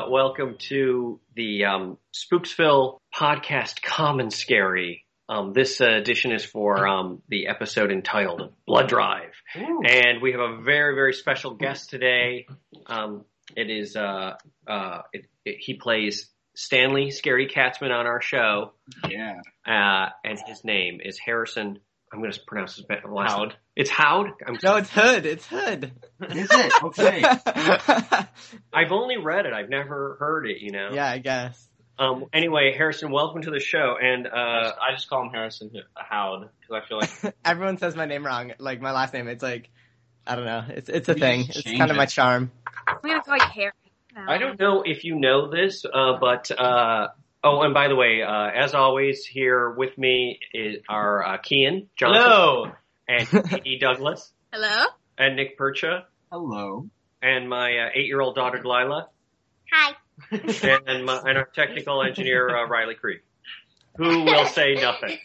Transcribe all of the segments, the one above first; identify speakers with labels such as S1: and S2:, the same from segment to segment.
S1: welcome to the Spooksville podcast Common Scary. This edition is for the episode entitled Blood Drive. Ooh. And we have a very, very special guest today. He plays Stanley Scary Katzman on our show.
S2: Yeah.
S1: And his name is Harrison. I'm going to pronounce his last name. It's Howd?
S3: No, it's Hood. It's Hood.
S2: Is it? Okay.
S1: I've only read it. I've never heard it, you know?
S3: Yeah, I guess.
S1: Anyway, Harrison, welcome to the show. And
S4: I just call him Harrison Howd because I feel like
S3: everyone says my name wrong. Like my last name, it's like I don't know. It's a thing. It's kind of my charm.
S5: I'm gonna call you Harry.
S1: I don't know if you know this, but oh, and by the way, as always, here with me are Kian Johnson.
S4: Hello.
S1: And Katie Douglas.
S5: Hello.
S1: And Nick Percha.
S2: Hello.
S1: And my 8-year-old daughter, Delilah.
S5: Hi.
S1: And our technical engineer, Riley Creek, who will say nothing.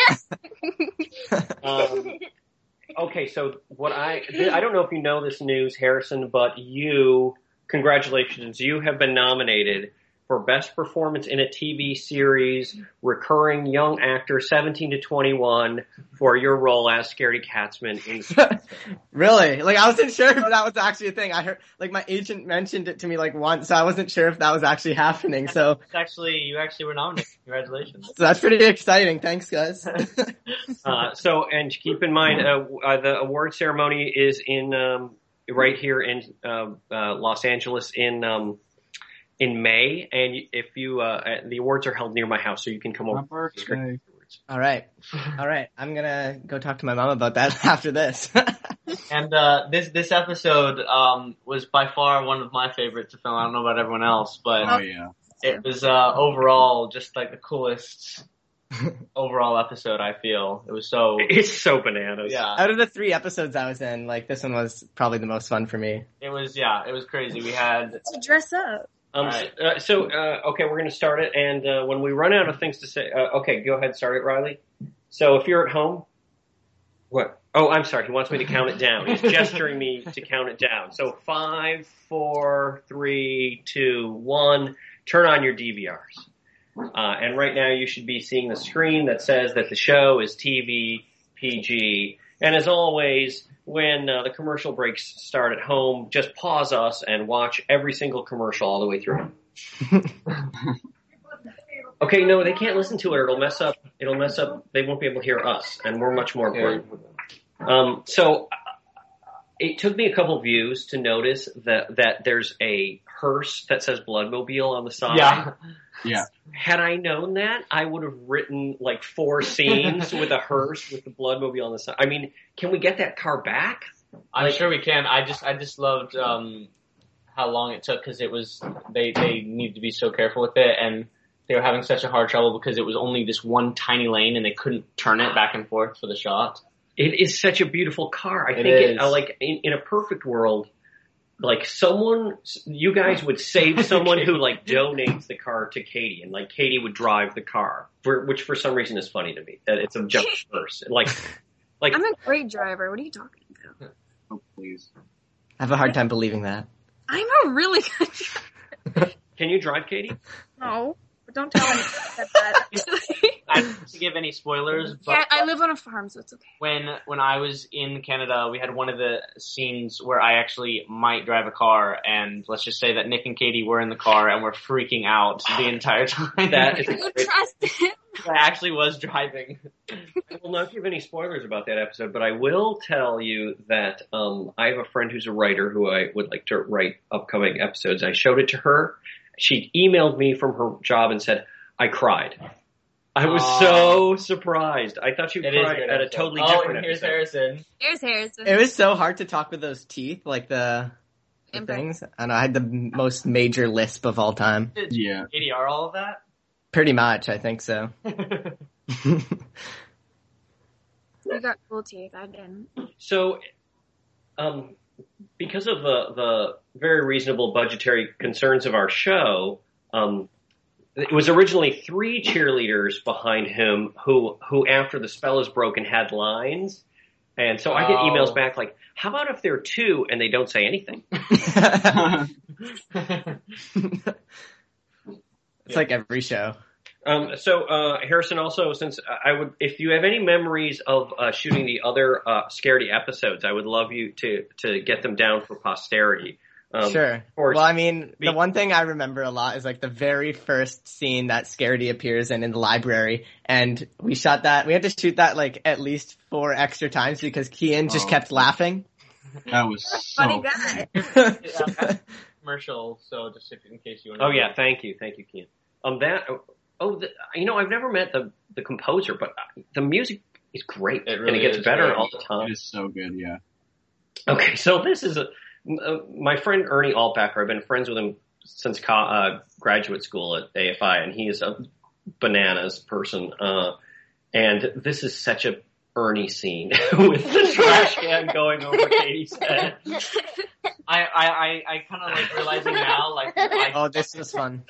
S1: Okay, so I don't know if you know this news, Harrison, but congratulations, you have been nominated for Best Performance in a TV Series, Recurring Young Actor 17 to 21, for your role as Scaredy Katzman in
S3: Really? Like, I wasn't sure if that was actually a thing. I heard, like, my agent mentioned it to me, like, once, so I wasn't sure if that was actually happening, so.
S4: You actually were nominated. Congratulations.
S3: So that's pretty exciting. Thanks, guys.
S1: And keep in mind, the award ceremony is right here in Los Angeles in May, and if you the awards are held near my house, so you can come over.
S3: All right. I'm gonna go talk to my mom about that after this.
S4: And this episode was by far one of my favorites to film. I don't know about everyone else, but it was overall just like the coolest overall episode. I feel it's so bananas. Yeah.
S3: Out of the 3 episodes I was in, like this one was probably the most fun for me.
S4: It was crazy. We had
S5: to dress up.
S1: Okay, we're going to start it, and when we run out of things to say, okay, go ahead, start it, Riley. So if you're at home, what? Oh, I'm sorry, he wants me to count it down. He's gesturing me to count it down. So 5, 4, 3, 2, 1, turn on your DVRs. And right now you should be seeing the screen that says that the show is TV, PG, and as always, when the commercial breaks start at home, just pause us and watch every single commercial all the way through. Okay, no, they can't listen to it. It'll mess up. They won't be able to hear us, and we're much more important. So it took me a couple views to notice that there's a hearse that says Bloodmobile on the side.
S2: Yeah.
S4: Had I known that, I would have written like 4 scenes with a hearse with the Bloodmobile on the side. I mean, can we get that car back?
S6: I'm sure we can. I just loved how long it took because it was they needed to be so careful with it, and they were having such a hard trouble because it was only this one tiny lane and they couldn't turn it back and forth for the shot.
S4: It is such a beautiful car. I think in a perfect world, like you guys would save someone who like donates the car to Katie, and like Katie would drive the car, which for some reason is funny to me that it's a jump first. Like
S5: I'm a great driver. What are you talking about?
S2: Oh, please.
S3: I have a hard time believing that.
S5: I'm a really good driver.
S4: Can you drive, Katie?
S5: No, but don't tell anyone that.
S6: I don't want to give any spoilers, but
S5: yeah, I live on a farm, so it's okay.
S6: When I was in Canada, we had one of the scenes where I actually might drive a car, and let's just say that Nick and Katie were in the car and were freaking out the entire time.
S4: That is
S5: you trust him.
S6: I actually was driving.
S4: I will not give any spoilers about that episode, but I will tell you that I have a friend who's a writer who I would like to write upcoming episodes. I showed it to her. She emailed me from her job and said, I cried. I was so surprised. I thought she would cry at a totally different
S6: here's
S4: episode.
S5: Here's Harrison.
S3: It was so hard to talk with those teeth, like the things. I know, I had the most major lisp of all time.
S2: Yeah.
S6: ADR all of that?
S3: Pretty much, I think so.
S5: You got cool teeth, I didn't.
S4: So, because of the very reasonable budgetary concerns of our show, it was originally 3 cheerleaders behind him who after the spell is broken had lines,
S1: And so I get emails back like, how about if there are 2 and they don't say anything?
S3: It's like every show.
S1: Harrison, also, since if you have any memories of shooting the other Scaredy episodes, I would love you to get them down for posterity.
S3: Sure. Well, I mean, the one thing I remember a lot is like the very first scene that Scaredy appears in the library, and we shot that. We had to shoot that like at least 4 extra times because Kian just kept laughing.
S2: That was
S5: Funny
S2: so
S5: guy.
S6: Commercial. So just in case you want.
S1: Oh yeah, thank you, Kian. I've never met the composer, but the music is great,
S6: It really
S1: and it gets
S6: is
S1: better
S6: great.
S1: all the time.
S2: It is so good, yeah.
S1: Okay, so this is my friend Ernie Altbacker. I've been friends with him since graduate school at AFI, and he is a bananas person. And this is such a Ernie scene with the trash can going over Katie's head.
S6: I kind of like realizing now, like.
S3: Oh, this was fun.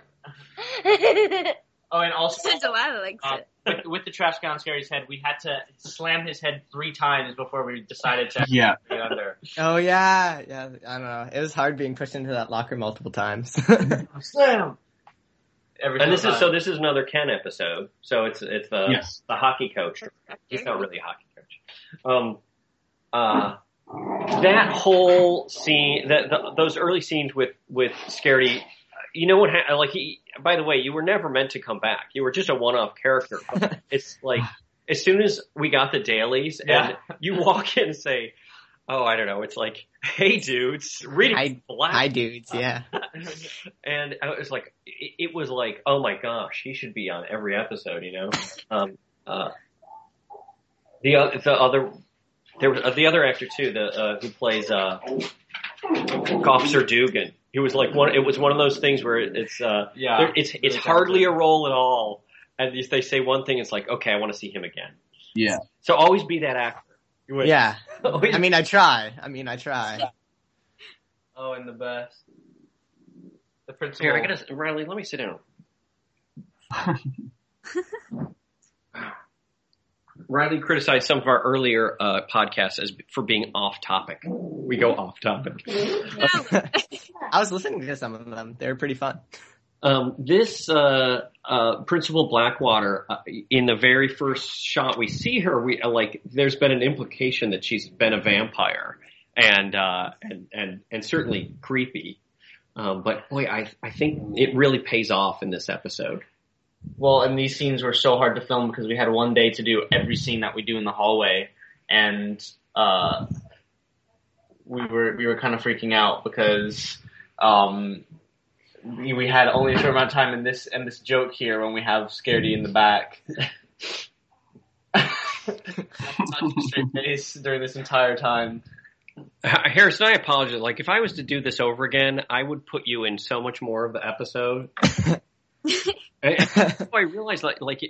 S6: Oh, and also
S5: Delilah likes it.
S6: with the trash can on Scary's head, we had to slam his head 3 times before we decided to
S2: Yeah.
S6: get under.
S3: Oh yeah. I don't know. It was hard being pushed into that locker multiple times.
S6: Slam.
S1: And this is another Ken episode. So it's the
S2: Yes.
S1: the hockey coach. He's not really a hockey coach. That whole scene, those early scenes with Scaredy, you know what? By the way, you were never meant to come back. You were just a one-off character. But it's like as soon as we got the dailies, and you walk in and say, "Oh, I don't know." It's like, "Hey, dudes, reading black."
S3: Hi, dudes. Yeah.
S1: And I was like, it was like, oh my gosh, he should be on every episode, you know. The other actor too, who plays Officer Dugan. He was like it was one of those things where it's
S6: really
S1: hardly a role at all, and if they say one thing, it's like, okay, I want to see him again.
S2: Yeah.
S1: So always be that actor.
S3: Yeah.
S1: Always-
S3: I mean, I try.
S6: Oh, and the best. The principal.
S1: Here, Riley, let me sit down. Riley criticized some of our earlier podcasts for being off topic. We go off topic.
S3: I was listening to some of them. They were pretty fun.
S1: This Principal Blackwater, in the very first shot we see her, there's been an implication that she's been a vampire, and certainly creepy. But boy, I think it really pays off in this episode.
S6: Well, and these scenes were so hard to film because we had one day to do every scene that we do in the hallway, and we were kind of freaking out because we had only a short amount of time in this joke here when we have Scaredy in the back. Such a straight face during this entire time.
S1: Harrison, I apologize. Like, if I was to do this when I would put you in so much more of the episode. I realized,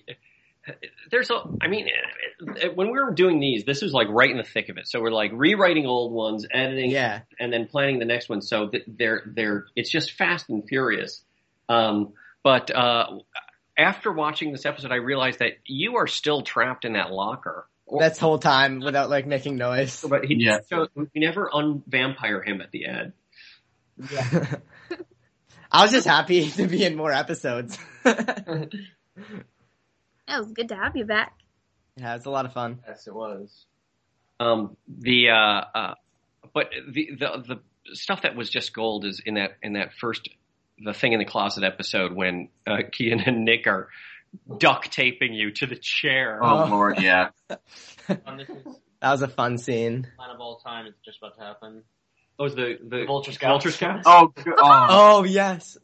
S1: when we were doing these, this was like right in the thick of it. So we're like rewriting old ones, editing, and then planning the next one. So it's just fast and furious. But after watching this episode, I realized that you are still trapped in that locker.
S3: That's whole time without like making noise.
S1: But so we never unvampire him at the end.
S3: Yeah. I was just happy to be in more episodes.
S5: It was good to have you back.
S3: Yeah, it's a lot of fun.
S6: Yes, it was.
S1: But the stuff that was just gold is in that first the thing in the closet episode when Kian and Nick are duct taping you to the chair.
S2: Oh Lord, yeah.
S6: This is
S3: That was a fun scene.
S6: line of all time. It's just about to happen.
S1: Oh, was the
S6: Vulture Scouts.
S1: Vulture Scouts?
S2: Oh, good.
S3: Oh yes.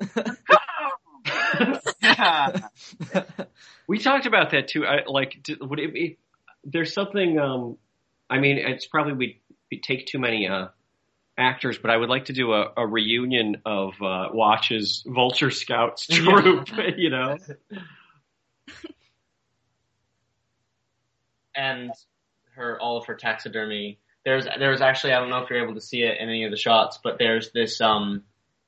S2: Yeah.
S1: We talked about that too. Would it be? There's something. It's probably we take too many actors, but I would like to do a reunion of Watch's Vulture Scouts troupe. You know.
S6: And all of her taxidermy. There's actually, I don't know if you're able to see it in any of the shots, but there's this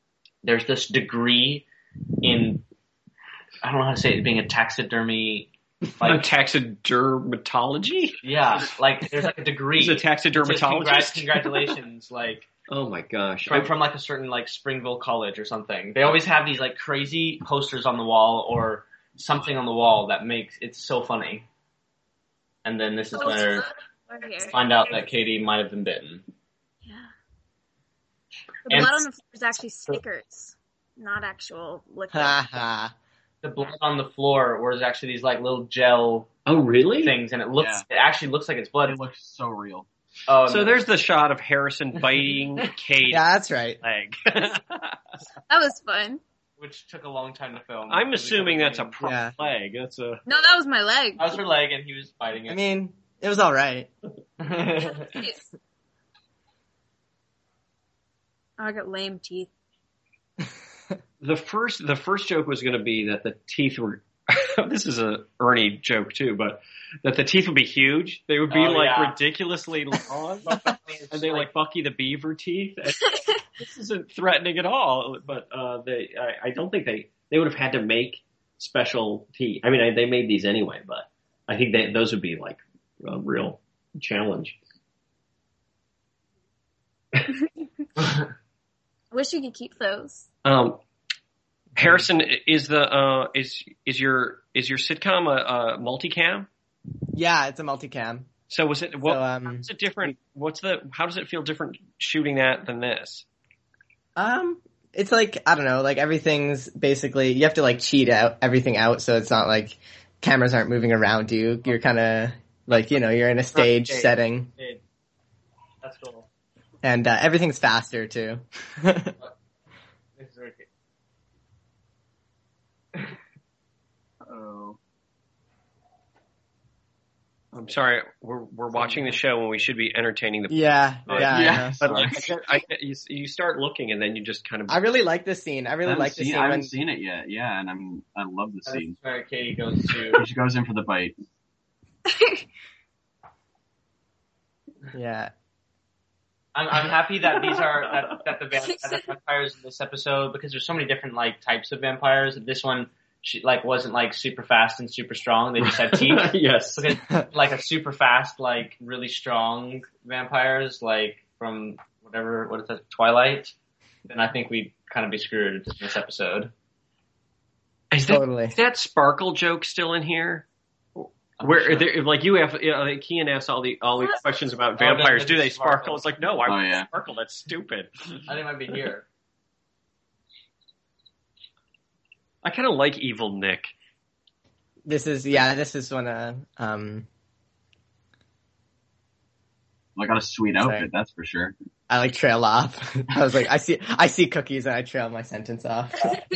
S6: degree in, I don't know how to say it, being a taxidermy Like
S1: taxidermatology?
S6: Yeah, like there's like a degree.
S1: He's a taxidermatologist.
S6: Congratulations, like
S1: oh my gosh,
S6: from like a certain like Springville College or something. They always have these like crazy posters on the wall or something on the wall that makes it so funny. And then this is where find out that Katie might have been bitten.
S5: Yeah. The blood on the floor is actually stickers, not actual liquid.
S6: The blood on the floor was actually these like little gel things, and it actually looks like it's blood.
S2: It looks so real.
S6: Oh,
S1: so there's the shot of Harrison biting Kate.
S3: Yeah, that's right.
S1: Leg.
S5: That was fun.
S6: Which took a long time to film.
S1: I'm assuming that's a prop leg. That's a
S5: No, that was my leg.
S6: That was her leg, and he was biting it.
S3: I mean, it was all right.
S5: I got lame teeth.
S1: The first joke was going to be that the teeth were. This is a Ernie joke too, but that the teeth would be huge. They would be ridiculously long, and they like Bucky the Beaver teeth. This isn't threatening at all, but I don't think they would have had to make special teeth. I mean, they made these anyway, but I think those would be like a real challenge.
S5: I wish you could keep those.
S1: Harrison, is your sitcom a multicam?
S3: Yeah, it's a multicam.
S1: So was it? How is it different? How does it feel different shooting that than this?
S3: It's like, I don't know, like everything's basically, you have to like cheat everything out, so it's not like cameras aren't moving around you. You're kind of like, you're in a stage setting.
S6: That's cool.
S3: And everything's faster too.
S2: Oh.
S1: I'm sorry, we're watching the show when we should be entertaining the.
S3: Yeah.
S1: But you start looking and then you just kind of.
S3: I really like this scene. I
S2: haven't seen it yet. Yeah, and I love the scene.
S6: Where Katie goes to.
S2: She goes in for the bite.
S3: Yeah.
S6: I'm happy that these are that the vampires in this episode, because there's so many different like types of vampires. This one wasn't like super fast and super strong. They just had teeth.
S1: Yes.
S6: Because like a super fast, like really strong vampires, like from what is that, Twilight, then I think we'd kind of be screwed in this episode.
S1: Is that sparkle joke still in here? Where like you have, Kian asks all the questions about vampires. Do they sparkle? It's like, no, why would they sparkle? That's stupid.
S6: I think it might be here.
S1: I kind of like Evil Nick.
S3: This is one of
S2: I got a sweet outfit, that's for sure.
S3: I like trail off. I was like, I see cookies and I trail my sentence off.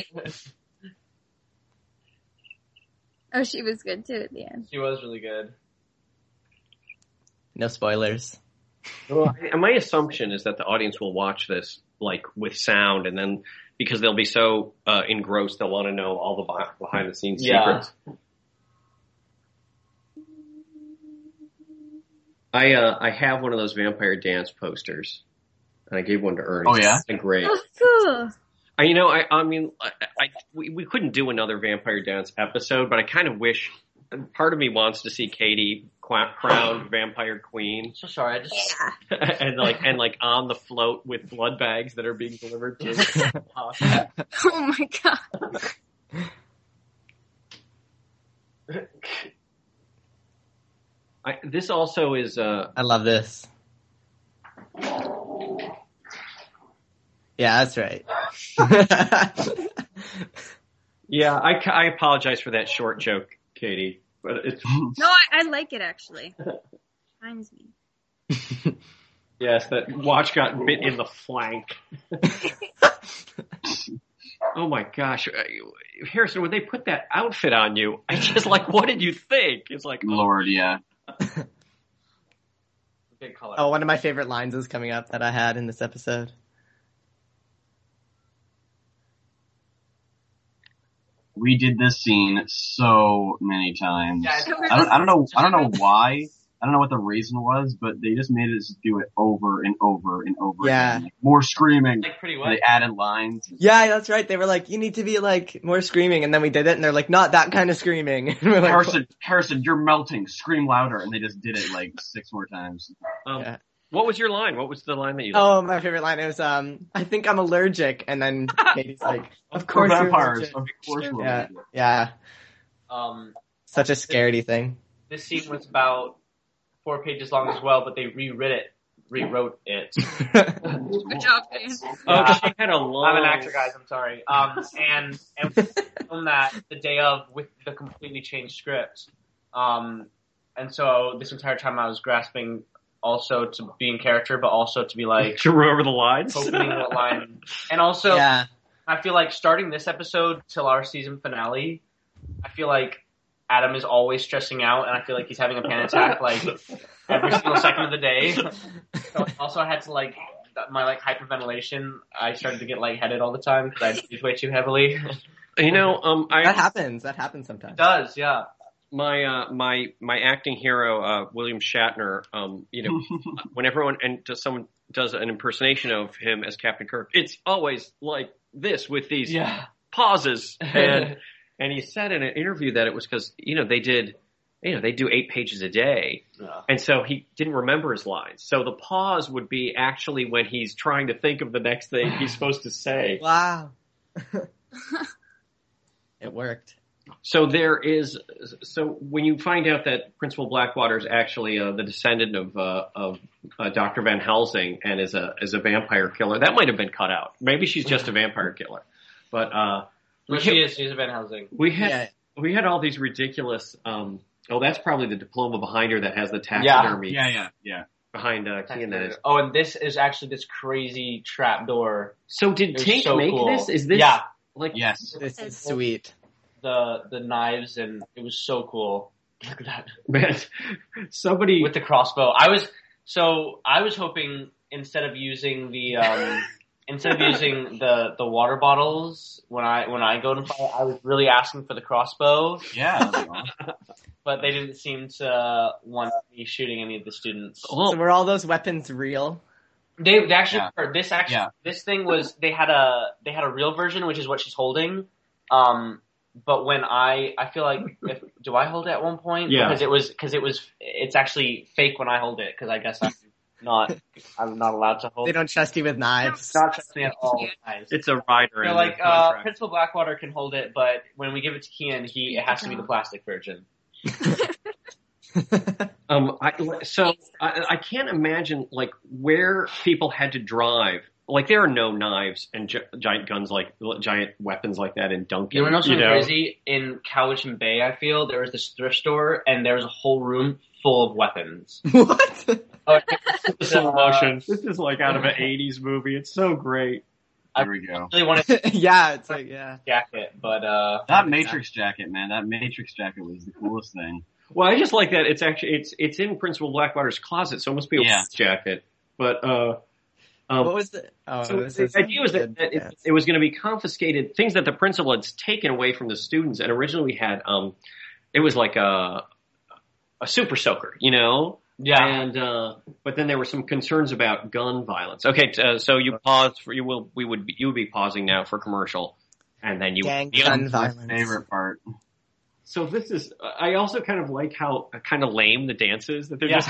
S5: Oh, she was good too at the end.
S6: She was really good.
S3: No spoilers.
S1: Well, my assumption is that the audience will watch this like with sound, and then because they'll be so engrossed, they'll want to know all the behind the scenes secrets. I have one of those Vampire Dance posters, and I gave one to Ernie.
S2: Oh yeah,
S1: it's great.
S5: Oh, cool.
S1: We couldn't do another Vampire Dance episode, but I kind of wish. Part of me wants to see Katie crowned Vampire Queen.
S6: So sorry, I just
S1: and on the float with blood bags that are being delivered to.
S5: Oh my god.
S1: This also is.
S3: I love this. Yeah, that's right.
S1: Yeah, I apologize for that short joke, Katie, but it's
S5: no, I like it actually. Reminds me.
S1: Yes, that watch got bit in the flank. Oh my gosh, Harrison, when they put that outfit on you, I just like, what did you think? It's like,
S2: Lord, yeah.
S6: Big color.
S3: Oh, one of my favorite lines is coming up that I had in this episode.
S2: We did this scene so many times. I don't know why. I don't know what the reason was, but they just made us do it over and over and over
S3: Yeah.
S2: again. Like, more screaming.
S6: Like pretty
S2: And
S6: what?
S2: they added lines.
S3: Yeah, that's right. They were like, you need to be like more screaming, and then we did it, and they're like, not that kind of screaming. And we're like,
S2: Harrison, you're melting. Scream louder. And they just did it like 6 more times.
S3: Yeah.
S1: What was your line? What was the line that you?
S3: Oh, my favorite line is, I think I'm allergic, and then Katie's like, of course
S2: We're
S3: you're
S2: vampires.
S3: allergic.
S2: Of course we're
S3: Yeah,
S2: allergic.
S3: yeah. Such a scaredy thing.
S6: This scene was about 4 pages long as well, but they rewrote it.
S5: Good job, James.
S1: Oh, she had a long.
S6: I'm an actor, guys. I'm sorry. And we filmed that the day of with the completely changed script. And so this entire time I was grasping also to be in character, but also to be like
S1: to remember the lines.
S6: opening what line. And also,
S3: Yeah.
S6: I feel like starting this episode till our season finale, I feel like Adam is always stressing out, and I feel like he's having a panic attack like every single second of the day. So also, I had to like my like hyperventilation. I started to get lightheaded all the time because I breathe way too heavily.
S1: You know,
S3: That happens. That happens sometimes.
S6: It does, yeah.
S1: my acting hero, William Shatner, you know, when everyone someone does an impersonation of him as Captain Kirk, it's always like this with these pauses. And he said in an interview that it was because, you know, they do 8 pages a day.
S6: Yeah.
S1: And so he didn't remember his lines. So the pause would be actually when he's trying to think of the next thing he's supposed to say.
S3: Wow. It worked.
S1: So when you find out that Principal Blackwater is actually the descendant of Dr. Van Helsing and is a vampire killer, that might have been cut out. Maybe she's just a vampire killer. But
S6: She's a Van Helsing.
S1: we had all these ridiculous. That's probably the diploma behind her that has the taxidermy.
S2: Yeah.
S1: Behind Kean, that is.
S6: Oh, and this is actually this crazy trap door.
S1: So did Tink make
S6: cool.
S1: this? Is this like
S2: Yes.
S3: This is sweet.
S6: The knives, and it was so cool. Look at that.
S1: Man, somebody
S6: With the crossbow. I was hoping instead of using the water bottles when I go to fight, I was really asking for the crossbow.
S2: Yeah, that'd be awesome.
S6: But they didn't seem to want me shooting any of the students.
S3: So were all those weapons real?
S6: They actually were. This thing was they had a real version, which is what she's holding. But when I feel like do I hold it at one point?
S1: Yeah.
S6: It's actually fake when I hold it because I guess I'm not allowed to hold.
S3: They don't trust you with knives.
S6: Not trust me at all. Guys.
S1: it's a rider.
S6: They're
S1: in
S6: like
S1: the contract.
S6: Principal Blackwater can hold it, but when we give it to Kian, it has to be the plastic version.
S1: I can't imagine like where people had to drive. Like there are no knives and giant guns giant weapons like that in Duncan.
S6: You know what's crazy? In Cowichan Bay, I feel there was this thrift store and there was a whole room full of weapons.
S3: What?
S1: Slow motion. This is like out of an '80s movie. It's so great.
S2: There we go.
S6: I really wanted
S3: Yeah, it's like, yeah.
S6: jacket, but
S2: That Matrix jacket, man. That Matrix jacket was the coolest thing.
S1: Well, I just like that. It's actually it's in Principal Blackwater's closet, so it must be a work jacket. But
S3: What was the? Oh,
S1: so
S3: this
S1: the
S3: is
S1: idea was
S3: good.
S1: that
S3: Yeah.
S1: it was going to be confiscated, things that the principal had taken away from the students. And originally we had, it was like a super soaker, you know?
S6: yeah.
S1: And, but then there were some concerns about gun violence. Okay. So you pause you would be pausing now for commercial. And then you,
S3: Gang
S1: you
S3: gun
S2: My
S3: violence.
S2: favorite part.
S1: so this is, I also kind of like how kind of lame the dance is that they're
S6: Yeah.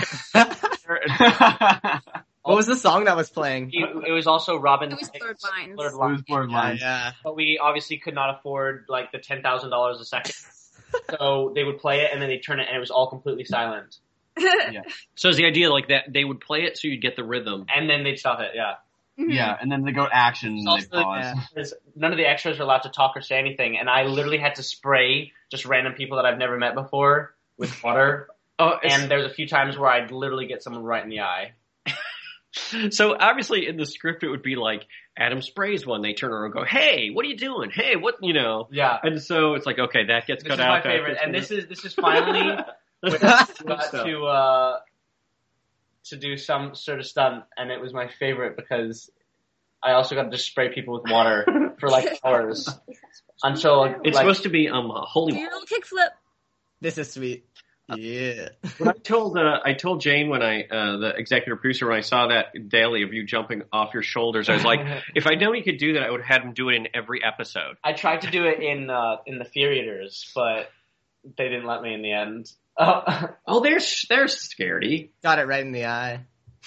S1: just,
S3: What was the song that was playing?
S6: It was also Robin.
S5: It was Blurred Lines.
S6: Blurred
S2: It
S6: Lines.
S2: was borderline.
S3: Yeah.
S6: But we obviously could not afford like the $10,000 a second. So they would play it and then they'd turn it and it was all completely silent.
S1: so is the idea like that they would play it so you'd get the rhythm.
S6: And then they'd stop it, yeah.
S2: Yeah, and then they go action and they
S6: Also,
S2: pause.
S6: because none of the extras are allowed to talk or say anything, and I literally had to spray just random people that I've never met before with water. And there's a few times where I'd literally get someone right in the eye.
S1: So obviously in the script it would be like Adam sprays one, they turn around and go, "Hey, what are you doing? Hey, what?" You know.
S6: Yeah.
S1: And so it's like, okay, that gets
S6: This
S1: cut
S6: is
S1: out.
S6: my favorite, and this is finally when we got to do some sort of stunt, and it was my favorite because I also got to just spray people with water for like hours until
S1: It's supposed to be holy.
S5: Do your little kickflip.
S3: This is sweet. Yeah.
S1: But I told Jane when the executive producer, when I saw that daily of you jumping off your shoulders, I was like, if I known he could do that, I would have had him do it in every episode.
S6: I tried to do it in the theaters, but they didn't let me in the end. Oh,
S1: there's Scaredy.
S3: Got it right in the eye.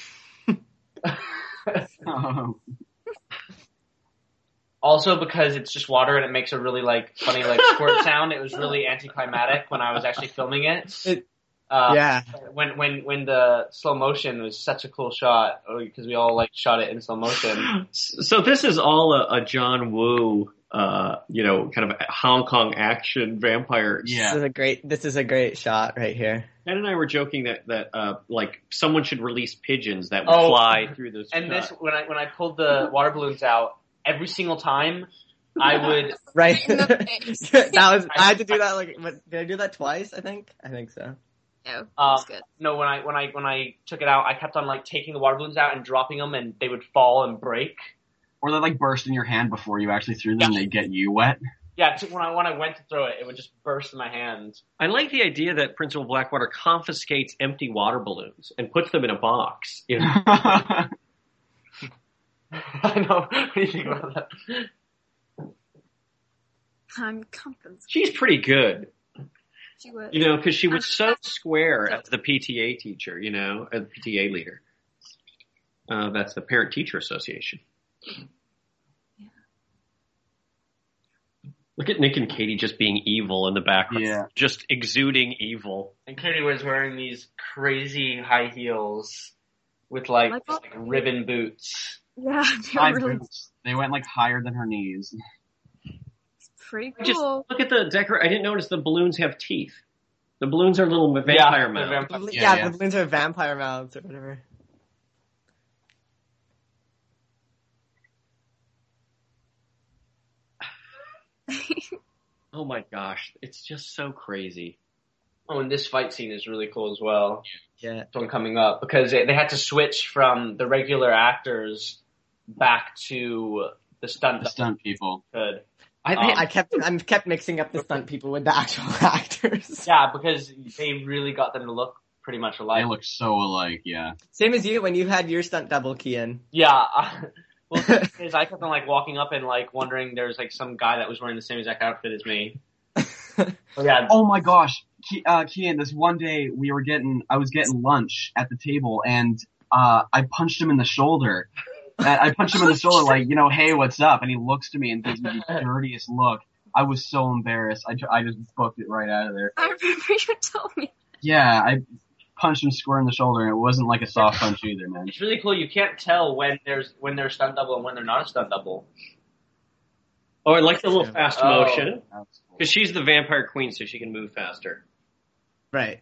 S6: Also, because it's just water and it makes a really funny squirt sound. It was really anticlimactic when I was actually filming it.
S3: Yeah.
S6: When the slow motion was such a cool shot because we all shot it in slow motion.
S1: So this is all a John Woo, kind of a Hong Kong action vampire.
S3: Yeah. This is a great shot right here.
S1: Ken and I were joking that someone should release pigeons that would fly through this.
S6: And this when I pulled the water balloons out. Every single time, I would
S3: right. I had to do that. Did I do that twice? I think so.
S5: No, that's good.
S6: No, when I took it out, I kept on taking the water balloons out and dropping them, and they would fall and break.
S2: Or they burst in your hand before you actually threw them, and they get you wet.
S6: Yeah, when I went to throw it, it would just burst in my hand.
S1: I like the idea that Principal Blackwater confiscates empty water balloons and puts them in a box. You know?
S6: I know. What do you think about that?
S5: I'm confident.
S1: She's pretty good.
S5: She was.
S1: Because she was so square as the PTA teacher, as the PTA leader. That's the Parent Teacher Association.
S5: Yeah.
S1: Look at Nick and Katie just being evil in the background.
S2: Yeah.
S1: Just exuding evil.
S6: And Katie was wearing these crazy high heels with ribbon boots.
S5: Yeah,
S2: high boots. They went higher than her knees.
S5: It's pretty cool.
S1: Just look at the decor. I didn't notice the balloons have teeth. The balloons are little vampire mouths.
S3: The balloons are vampire mouths or whatever.
S1: Oh my gosh, it's just so crazy.
S6: Oh, and this fight scene is really cool as well.
S3: Yeah.
S6: This one coming up because they had to switch from the regular actors back to the stunt
S2: people.
S6: Good.
S3: I kept mixing up the stunt people with the actual actors.
S6: Yeah, because they really got them to look pretty much alike.
S2: They look so alike, yeah.
S3: Same as you when you had your stunt double, Kian.
S6: Yeah. Well, the thing is, I kept on walking up and wondering there's some guy that was wearing the same exact outfit as me. Yeah.
S2: Oh my gosh, Kian! This one day I was getting lunch at the table, and I punched him in the shoulder. I punched him in the shoulder, hey, what's up? And he looks to me and gives me the dirtiest look. I was so embarrassed. I just booked it right out of there.
S5: I remember you told me.
S2: Yeah, I punched him square in the shoulder, and it wasn't a soft punch either, man.
S6: It's really cool. You can't tell when they're a stunt double and when they're not a stunt double.
S1: Oh, I like the little fast motion. Because she's the vampire queen, so she can move faster.
S3: Right.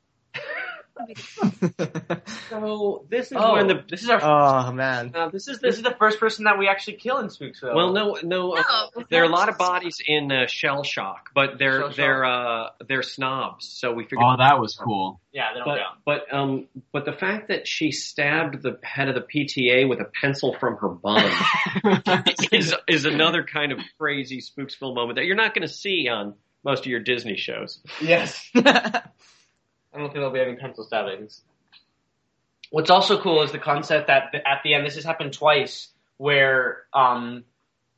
S1: So this is
S6: this is our.
S3: Oh man,
S6: this is the first person that we actually kill in Spooksville.
S1: Well, no. There are a lot of bodies in Shell Shock, but they're snobs. So we figured.
S2: Oh, that was cool.
S6: Yeah, they don't
S1: count. But the fact that she stabbed the head of the PTA with a pencil from her bum is another kind of crazy Spooksville moment that you're not going to see on most of your Disney shows.
S6: Yes. I don't think there'll be any pencil stabbings. What's also cool is the concept that at the end, this has happened twice, where once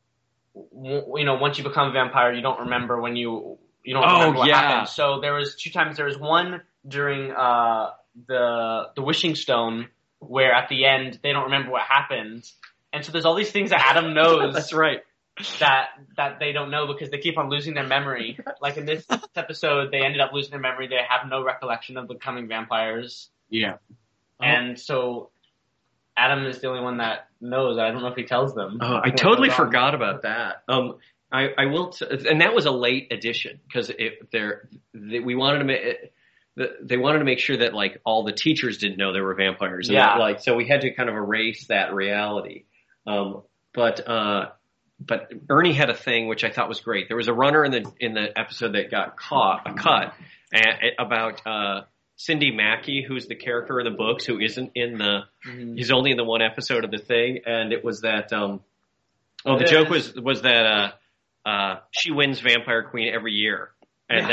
S6: you become a vampire, you don't remember remember what happened. So there was 2 times. There was one during the Wishing Stone, where at the end they don't remember what happened, and so there's all these things that Adam knows.
S1: That's right.
S6: That they don't know because they keep on losing their memory. In this episode, they ended up losing their memory. They have no recollection of becoming vampires.
S2: Yeah.
S6: And so Adam is the only one that knows. I don't know if he tells them.
S1: Oh, I totally forgot about that. I will, and that was a late addition because we wanted to make. They wanted to make sure that all the teachers didn't know there were vampires. And
S6: yeah.
S1: So we had to kind of erase that reality. But Ernie had a thing which I thought was great. There was a runner in the episode that got cut about Cindy Mackey, who's the character in the books, who isn't in the. Mm-hmm. He's only in the one episode of the thing, and it was that. The joke was that she wins Vampire Queen every year. and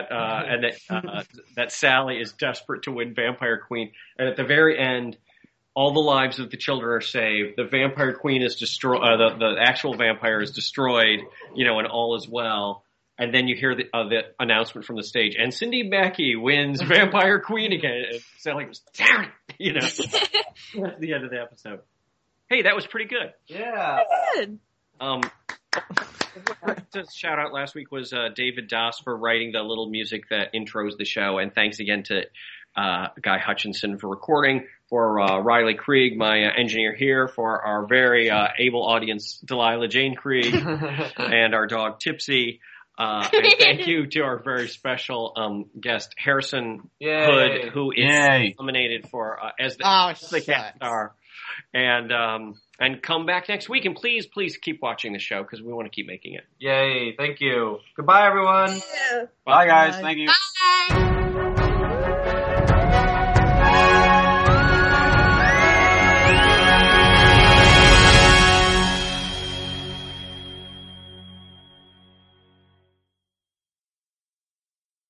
S1: that Sally is desperate to win Vampire Queen, and at the very end, all the lives of the children are saved. The Vampire Queen is destroyed. The actual vampire is destroyed. And all is well. And then you hear the announcement from the stage, and Cindy Mackey wins Vampire Queen again. And Sally goes, "Damn it!" That's the end of the episode. Hey, that was pretty good.
S2: Yeah.
S5: Good.
S1: To shout out last week was David Doss for writing the little music that intros the show, and thanks again to Guy Hutchinson for recording, for Riley Krieg, my engineer here, for our very able audience, Delilah Jane Krieg, and our dog Tipsy. And thank you to our very special guest, Harrison Hood, who is nominated for as the cat star. And come back next week, and please keep watching the show because we want to keep making it.
S6: Yay! Thank you. Goodbye, everyone.
S2: Bye, guys. Thank you.
S5: Bye.